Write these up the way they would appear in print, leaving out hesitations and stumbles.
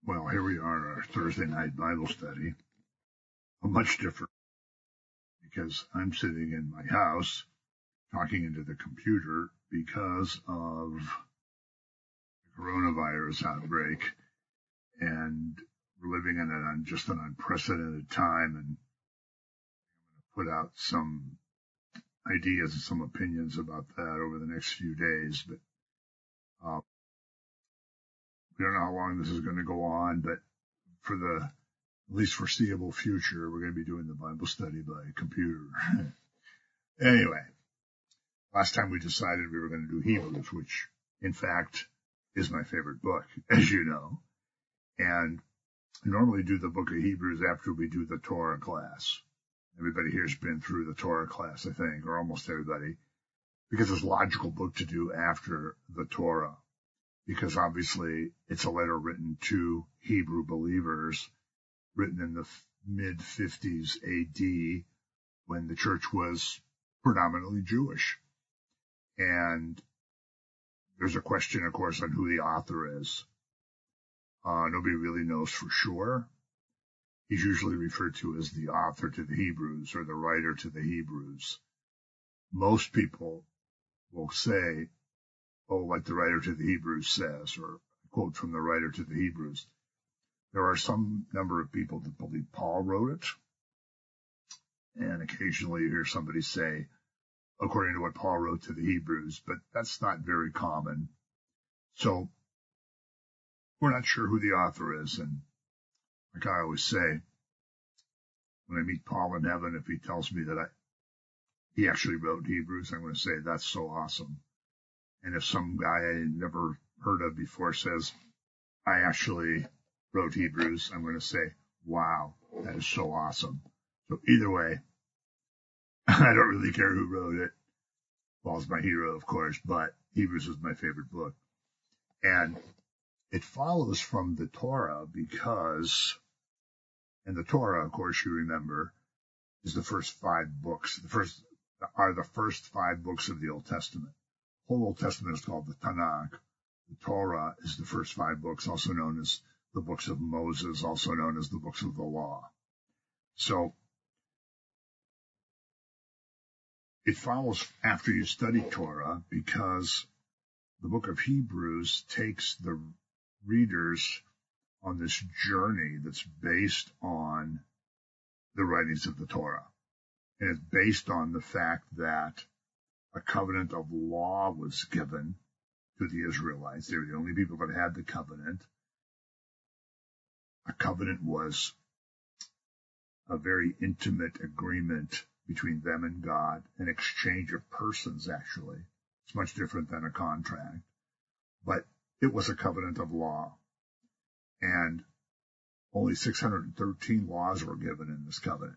Well, here we are, our Thursday night Bible study. Much different because I'm sitting in my house talking into the computer because of the coronavirus outbreak, and we're living in just an unprecedented time, and I'm going to put out some ideas and some opinions about that over the next few days, but we don't know how long this is going to go on, but for the at least foreseeable future, we're going to be doing the Bible study by computer. Anyway, last time we decided we were going to do Hebrews, which in fact is my favorite book, as you know. And we normally do the book of Hebrews after we do the Torah class. Everybody here's been through the Torah class, I think, or almost everybody, because it's a logical book to do after the Torah, because obviously it's a letter written to Hebrew believers, written in the mid-50s AD, when the church was predominantly Jewish. And there's a question, of course, on who the author is. Nobody really knows for sure. He's usually referred to as the author to the Hebrews or the writer to the Hebrews. Most people will say, oh, like the writer to the Hebrews says, or a quote from the writer to the Hebrews. There are some number of people that believe Paul wrote it. And occasionally you hear somebody say, according to what Paul wrote to the Hebrews, but that's not very common. So we're not sure who the author is. And like I always say, when I meet Paul in heaven, if he tells me that he actually wrote Hebrews, I'm going to say, that's so awesome. And if some guy I never heard of before says, I actually wrote Hebrews, I'm going to say, wow, that is so awesome. So either way, I don't really care who wrote it. Paul's my hero, of course, but Hebrews is my favorite book. And it follows from the Torah because, and the Torah, of course, you remember, is the first 5 books. The first 5 books of the Old Testament. The whole Old Testament is called the Tanakh. The Torah is the first 5 books, also known as the books of Moses, also known as the books of the law. So it follows after you study Torah because the book of Hebrews takes the readers on this journey that's based on the writings of the Torah. And it's based on the fact that a covenant of law was given to the Israelites. They were the only people that had the covenant. A covenant was a very intimate agreement between them and God, an exchange of persons, actually. It's much different than a contract. But it was a covenant of law. And only 613 laws were given in this covenant.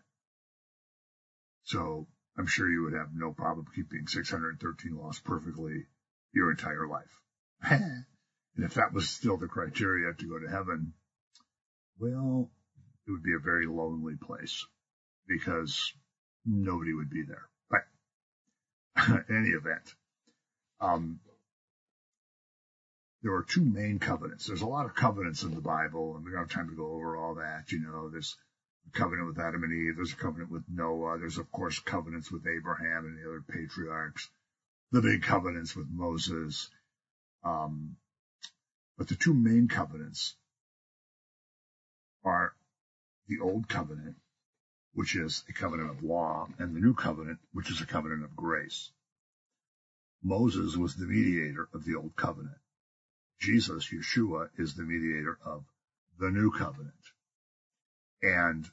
So I'm sure you would have no problem keeping 613 laws perfectly your entire life. And if that was still the criteria to go to heaven, well, it would be a very lonely place because nobody would be there. But in any event, there are 2 main covenants. There's a lot of covenants in the Bible, and we don't have time to go over all that. You know, there's a covenant with Adam and Eve. There's a covenant with Noah. There's, of course, covenants with Abraham and the other patriarchs. The big covenants with Moses. But the 2 main covenants are the Old Covenant, which is a covenant of law, and the New Covenant, which is a covenant of grace. Moses was the mediator of the Old Covenant. Jesus, Yeshua, is the mediator of the New Covenant. And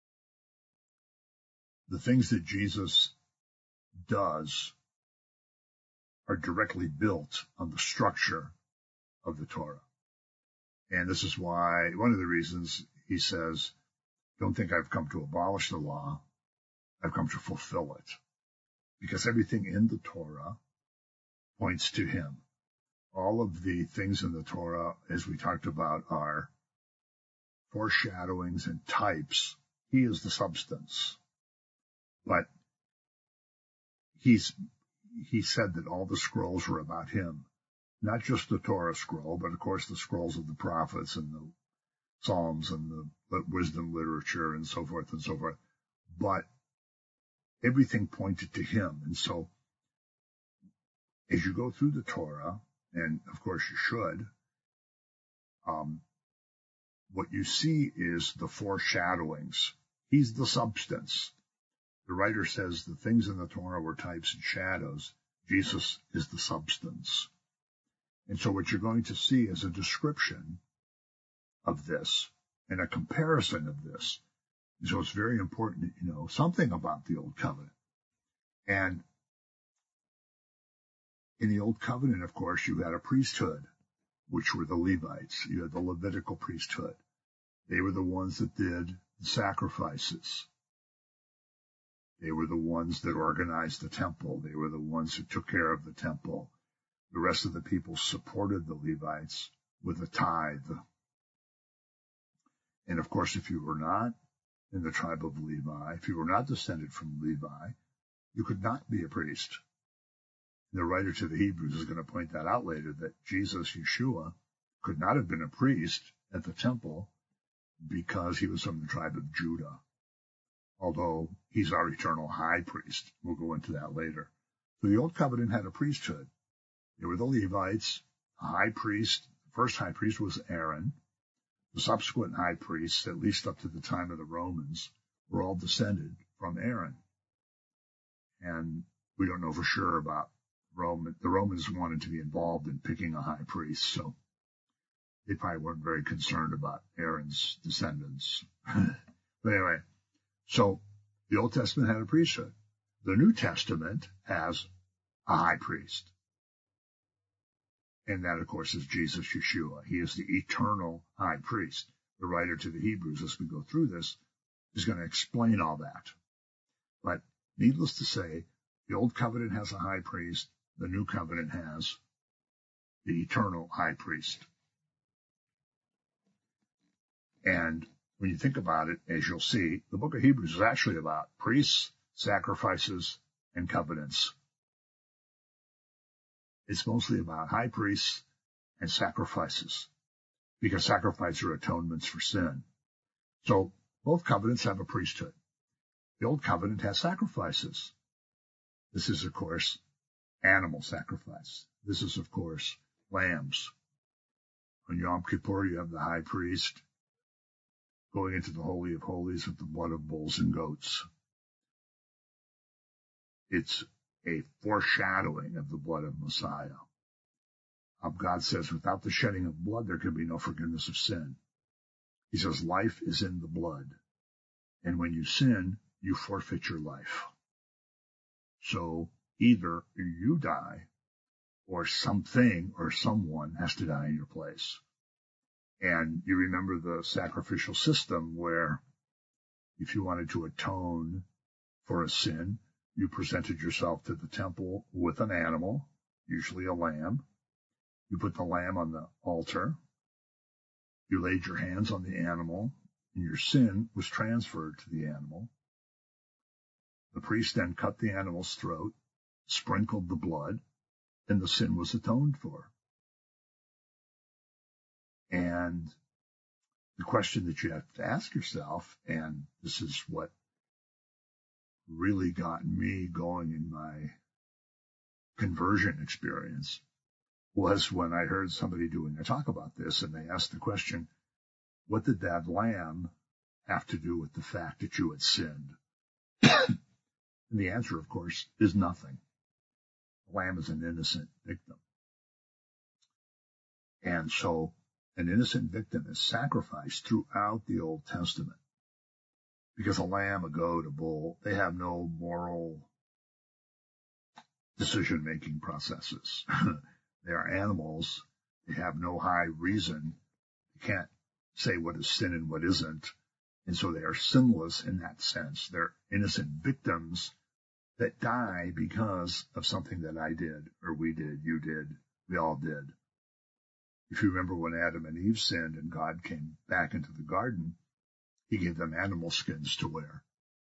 the things that Jesus does are directly built on the structure of the Torah. And this is why, one of the reasons he says, don't think I've come to abolish the law, I've come to fulfill it. Because everything in the Torah points to him. All of the things in the Torah, as we talked about, are foreshadowings and types. He is the substance. But he said that all the scrolls were about him. Not just the Torah scroll, but of course the scrolls of the prophets and Psalms and the wisdom literature and so forth and so forth. But everything pointed to him. And so as you go through the Torah, and of course you should, what you see is the foreshadowings. He's the substance. The writer says the things in the Torah were types and shadows. Jesus is the substance. And so what you're going to see is a description of this and a comparison of this. And so it's very important that you know something about the Old Covenant. And in the Old Covenant, of course, you had a priesthood, which were the Levites. You had the Levitical priesthood. They were the ones that did the sacrifices. They were the ones that organized the temple. They were the ones who took care of the temple. The rest of the people supported the Levites with a tithe. And of course, if you were not in the tribe of Levi, if you were not descended from Levi, you could not be a priest. The writer to the Hebrews is going to point that out later, that Jesus, Yeshua, could not have been a priest at the temple because he was from the tribe of Judah, although he's our eternal high priest. We'll go into that later. So the Old Covenant had a priesthood. They were the Levites. A high priest, the first high priest was Aaron. The subsequent high priests, at least up to the time of the Romans, were all descended from Aaron. And we don't know for sure about Rome. The Romans wanted to be involved in picking a high priest, so they probably weren't very concerned about Aaron's descendants. But anyway, so the Old Testament had a priesthood. The New Testament has a high priest. And that, of course, is Jesus, Yeshua. He is the eternal high priest. The writer to the Hebrews, as we go through this, is going to explain all that. But needless to say, the Old Covenant has a high priest. The New Covenant has the eternal high priest. And when you think about it, as you'll see, the book of Hebrews is actually about priests, sacrifices, and covenants. It's mostly about high priests and sacrifices, because sacrifices are atonements for sin. So both covenants have a priesthood. The Old Covenant has sacrifices. This is, of course, animal sacrifice. This is, of course, lambs. On Yom Kippur, you have the high priest going into the Holy of Holies with the blood of bulls and goats. It's a foreshadowing of the blood of Messiah. God says, without the shedding of blood, there can be no forgiveness of sin. He says, life is in the blood. And when you sin, you forfeit your life. So either you die, or something or someone has to die in your place. And you remember the sacrificial system where if you wanted to atone for a sin, you presented yourself to the temple with an animal, usually a lamb. You put the lamb on the altar. You laid your hands on the animal, and your sin was transferred to the animal. The priest then cut the animal's throat, sprinkled the blood, and the sin was atoned for. And the question that you have to ask yourself, and this is what really got me going in my conversion experience, was when I heard somebody doing a talk about this, and they asked the question, what did that lamb have to do with the fact that you had sinned? And the answer, of course, is nothing. The lamb is an innocent victim. And so an innocent victim is sacrificed throughout the Old Testament. Because a lamb, a goat, a bull, they have no moral decision-making processes. They are animals. They have no high reason. They can't say what is sin and what isn't. And so they are sinless in that sense. They're innocent victims that die because of something that I did, or we did, you did, we all did. If you remember when Adam and Eve sinned and God came back into the garden, he gave them animal skins to wear.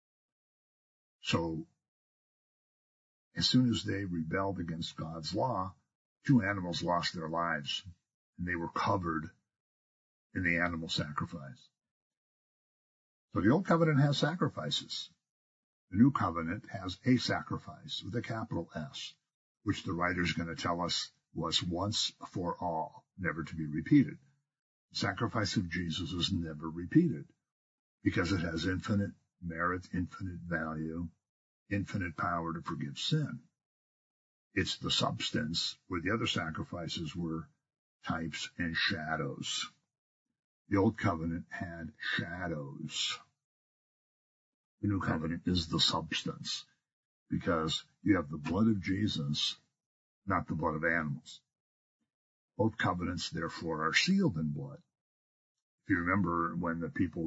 So as soon as they rebelled against God's law, 2 animals lost their lives, and they were covered in the animal sacrifice. So the Old Covenant has sacrifices. The New Covenant has a sacrifice with a capital S, which the writer is going to tell us was once for all, never to be repeated. The sacrifice of Jesus is never repeated because it has infinite merit, infinite value, infinite power to forgive sin. It's the substance where the other sacrifices were types and shadows. The Old Covenant had shadows. The New Covenant is the substance because you have the blood of Jesus, not the blood of animals. Both covenants, therefore, are sealed in blood. If you remember when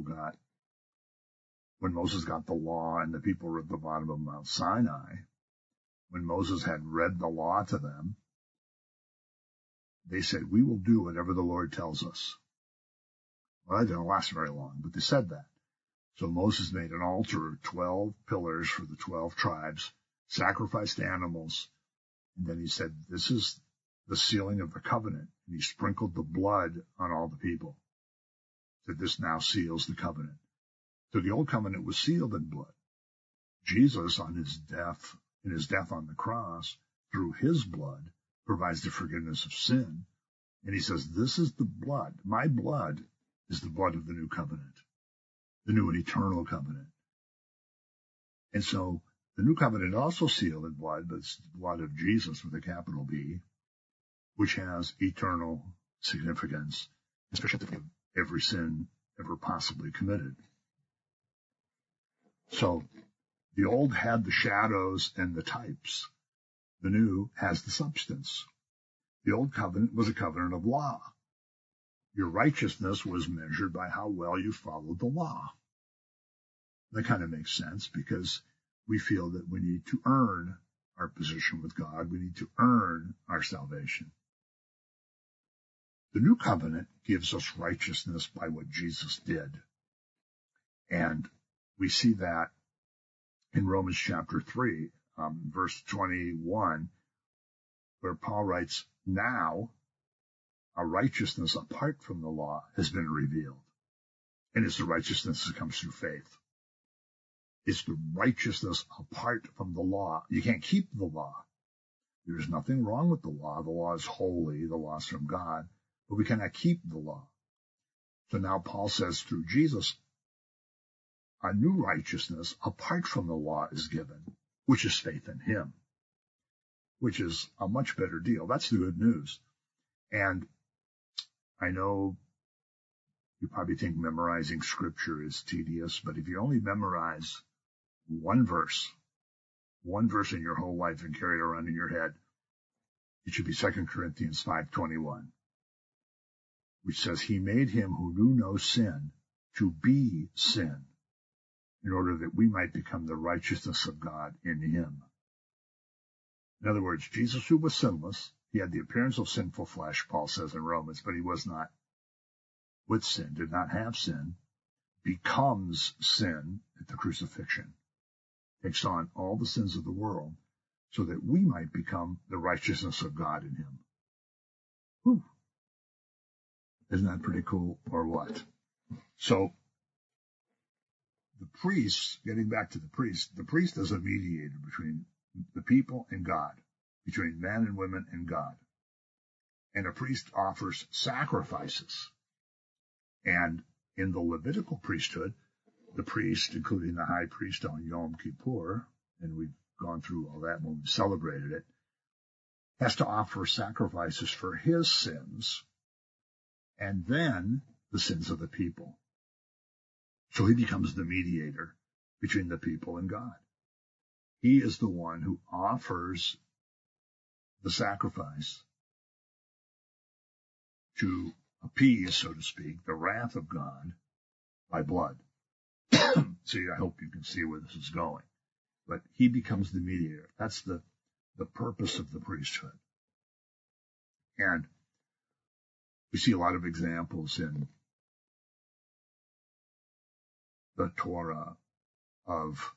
Moses got the law and the people were at the bottom of Mount Sinai, when Moses had read the law to them, they said, "We will do whatever the Lord tells us." Well, that didn't last very long, but they said that. So Moses made an altar of 12 pillars for the 12 tribes, sacrificed animals, and then he said, "This is the sealing of the covenant." And he sprinkled the blood on all the people. He said, "This now seals the covenant." So the Old Covenant was sealed in blood. Jesus, in his death on the cross, through his blood, provides the forgiveness of sin. And he says, "This is the blood. My blood is the blood of the new covenant, the new and eternal covenant." And so the new covenant also sealed in blood, but it's the blood of Jesus with a capital B, which has eternal significance, especially to forgive every sin ever possibly committed. So the old had the shadows and the types. The new has the substance. The old covenant was a covenant of law. Your righteousness was measured by how well you followed the law. That kind of makes sense because we feel that we need to earn our position with God. We need to earn our salvation. The new covenant gives us righteousness by what Jesus did. And we see that in Romans chapter 3, verse 21, where Paul writes, "Now a righteousness apart from the law has been revealed." And it's the righteousness that comes through faith. It's the righteousness apart from the law. You can't keep the law. There's nothing wrong with the law. The law is holy. The law is from God. But we cannot keep the law. So now Paul says through Jesus, a new righteousness apart from the law is given, which is faith in him, which is a much better deal. That's the good news. And I know you probably think memorizing scripture is tedious, but if you only memorize one verse in your whole life and carry it around in your head, it should be 2 Corinthians 5:21, which says, "He made him who knew no sin to be sin, in order that we might become the righteousness of God in him." In other words, Jesus, who was sinless, he had the appearance of sinful flesh, Paul says in Romans, but he was not with sin, did not have sin, becomes sin at the crucifixion, takes on all the sins of the world, so that we might become the righteousness of God in him. Whew. Isn't that pretty cool, or what? So, the priest, getting back to the priest is a mediator between the people and God, between men and women and God. And a priest offers sacrifices. And in the Levitical priesthood, the priest, including the high priest on Yom Kippur, and we've gone through all that when we celebrated it, has to offer sacrifices for his sins and then the sins of the people. So he becomes the mediator between the people and God. He is the one who offers the sacrifice to appease, so to speak, the wrath of God by blood. See, I hope you can see where this is going. But he becomes the mediator. That's the purpose of the priesthood. And we see a lot of examples in the Torah of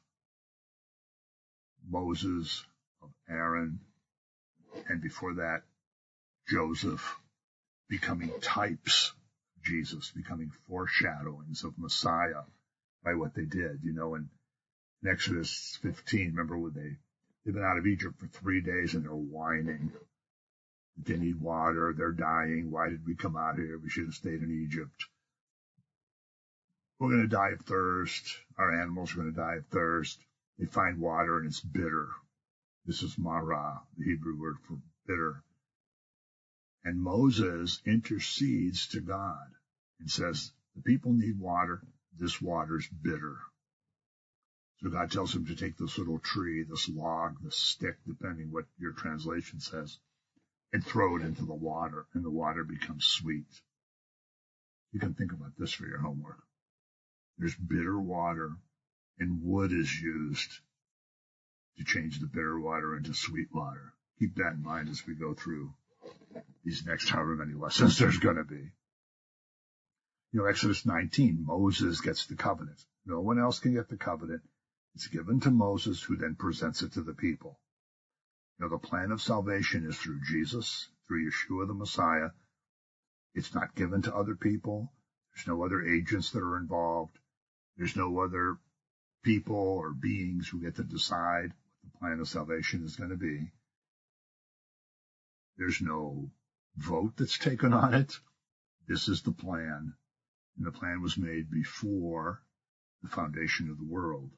Moses, of Aaron, and before that, Joseph, becoming types of Jesus, becoming foreshadowings of Messiah by what they did. You know, in Exodus 15, remember when they've been out of Egypt for 3 days and they're whining. They need water. They're dying. Why did we come out here? We should have stayed in Egypt. We're going to die of thirst. Our animals are going to die of thirst. They find water and it's bitter. This is marah, the Hebrew word for bitter. And Moses intercedes to God and says, the people need water. This water's bitter. So God tells him to take this little tree, this log, this stick, depending what your translation says, and throw it into the water, and the water becomes sweet. You can think about this for your homework. There's bitter water, and wood is used to change the bitter water into sweet water. Keep that in mind as we go through these next however many lessons there's going to be. You know, Exodus 19, Moses gets the covenant. No one else can get the covenant. It's given to Moses, who then presents it to the people. You know, the plan of salvation is through Jesus, through Yeshua the Messiah. It's not given to other people. There's no other agents that are involved. There's no other people or beings who get to decide what the plan of salvation is going to be. There's no vote that's taken on it. This is the plan. And the plan was made before the foundation of the world.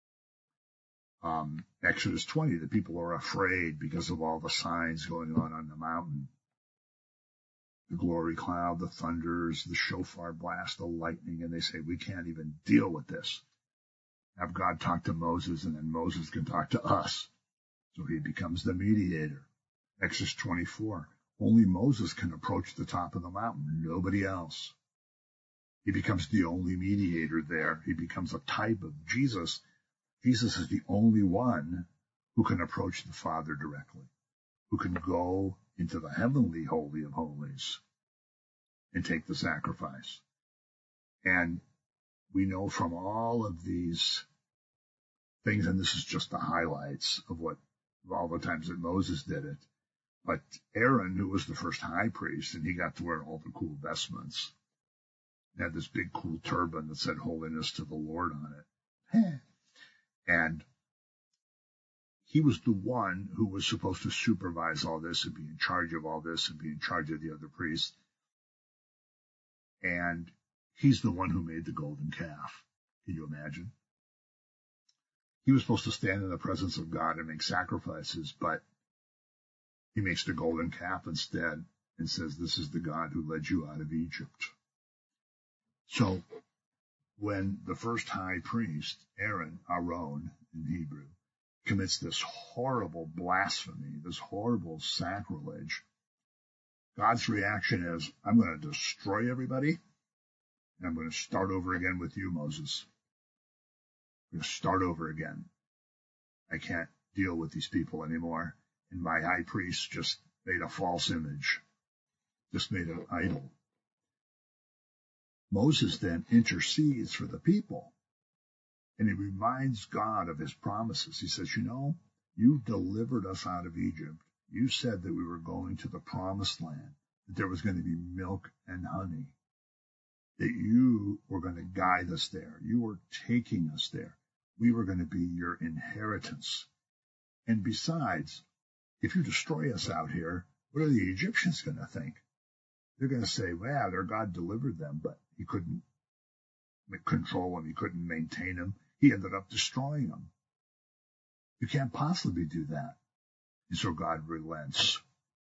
Exodus 20, the people are afraid because of all the signs going on the mountain. The glory cloud, the thunders, the shofar blast, the lightning, and they say, we can't even deal with this. Have God talk to Moses, and then Moses can talk to us. So he becomes the mediator. Exodus 24, only Moses can approach the top of the mountain, nobody else. He becomes the only mediator there. He becomes a type of Jesus. Jesus is the only one who can approach the Father directly, who can go into the heavenly Holy of Holies and take the sacrifice. And we know from all of these things, and this is just the highlights of all the times that Moses did it, but Aaron, who was the first high priest, and he got to wear all the cool vestments, had this big cool turban that said holiness to the Lord on it. And he was the one who was supposed to supervise all this and be in charge of all this and be in charge of the other priests. And he's the one who made the golden calf. Can you imagine? He was supposed to stand in the presence of God and make sacrifices, but he makes the golden calf instead and says, this is the God who led you out of Egypt. So when the first high priest, Aaron in Hebrew, commits this horrible blasphemy, this horrible sacrilege, God's reaction is, I'm going to destroy everybody, and I'm going to start over again with you, Moses. I'm going to start over again. I can't deal with these people anymore. And my high priest just made a false image, just made an idol. Moses then intercedes for the people, and he reminds God of his promises. He says, you delivered us out of Egypt. You said that we were going to the promised land, that there was going to be milk and honey, that you were going to guide us there. You were taking us there. We were going to be your inheritance. And besides, if you destroy us out here, what are the Egyptians going to think? They're going to say, well, their God delivered them, but he couldn't control them. He couldn't maintain them. He ended up destroying them. You can't possibly do that. And so God relents.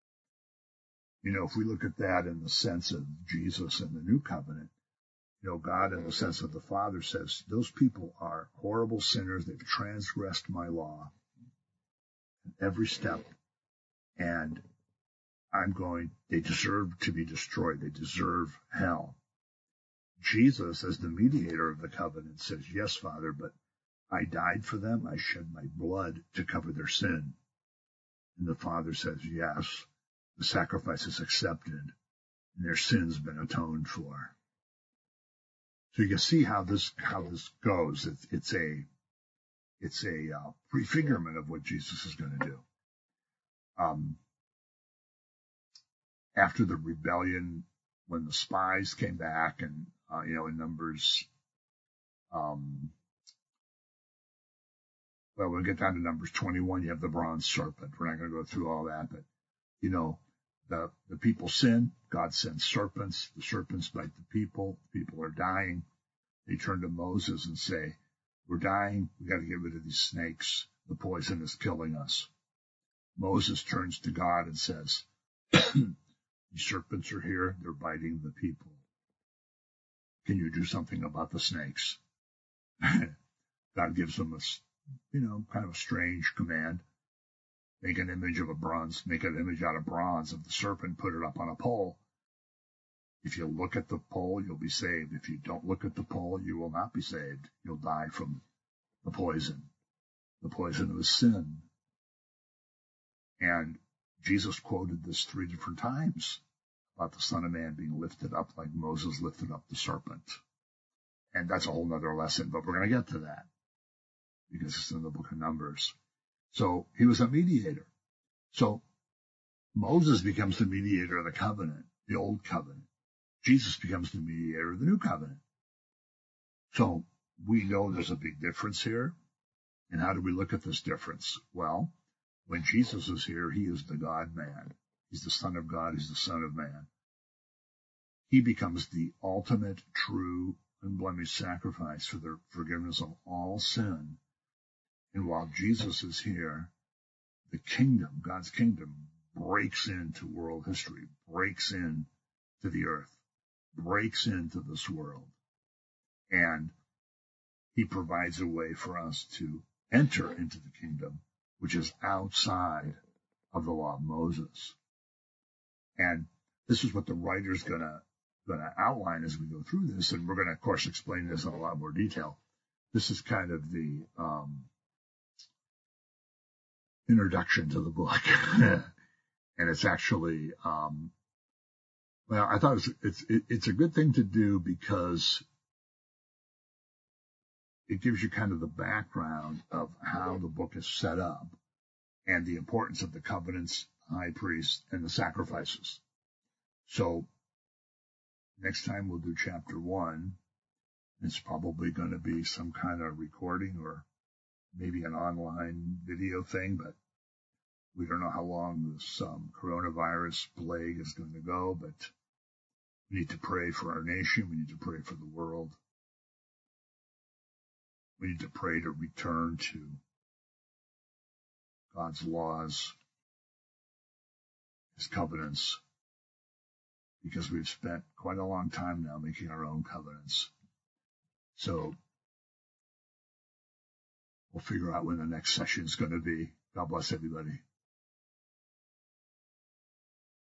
If we look at that in the sense of Jesus and the new covenant, God in the sense of the Father says, those people are horrible sinners. They've transgressed my law in every step. And they deserve to be destroyed. They deserve hell. Jesus, as the mediator of the covenant, says, yes, Father, but I died for them. I shed my blood to cover their sin. And the Father says, yes, the sacrifice is accepted and their sin's been atoned for. So you can see how this goes. It's a prefigurement of what Jesus is going to do. After the rebellion when the spies came back and, in Numbers, well, we'll get down to Numbers 21. You have the bronze serpent. We're not going to go through all that, but, the people sin. God sends serpents. The serpents bite the people. People are dying. They turn to Moses and say, we're dying. We got to get rid of these snakes. The poison is killing us. Moses turns to God and says, these serpents are here. They're biting the people. Can you do something about the snakes? God gives them kind of a strange command. Make an image out of bronze of the serpent, put it up on a pole. If you look at the pole, you'll be saved. If you don't look at the pole, you will not be saved. You'll die from the poison of sin. And Jesus quoted this 3 different times about the Son of Man being lifted up like Moses lifted up the serpent. And that's a whole nother lesson, but we're going to get to that because it's in the book of Numbers. So he was a mediator. So Moses becomes the mediator of the covenant, the old covenant. Jesus becomes the mediator of the new covenant. So we know there's a big difference here. And how do we look at this difference? Well, when Jesus is here, he is the God-man. He's the Son of God. He's the Son of Man. He becomes the ultimate, true, unblemished sacrifice for the forgiveness of all sin. And while Jesus is here, the kingdom, God's kingdom, breaks into world history, breaks into the earth, breaks into this world. And he provides a way for us to enter into the kingdom, which is outside of the law of Moses. And this is what the writer's going to outline as we go through this. And we're going to, of course, explain this in a lot more detail. This is kind of the introduction to the book. And it's actually, I thought it's a good thing to do because it gives you kind of the background of how the book is set up and the importance of the covenants, high priest, and the sacrifices. So next time we'll do chapter 1. It's probably going to be some kind of recording or maybe an online video thing, but we don't know how long this coronavirus plague is going to go, but we need to pray for our nation. We need to pray for the world. We need to pray to return to God's laws, his covenants, because we've spent quite a long time now making our own covenants. So we'll figure out when the next session is going to be. God bless everybody.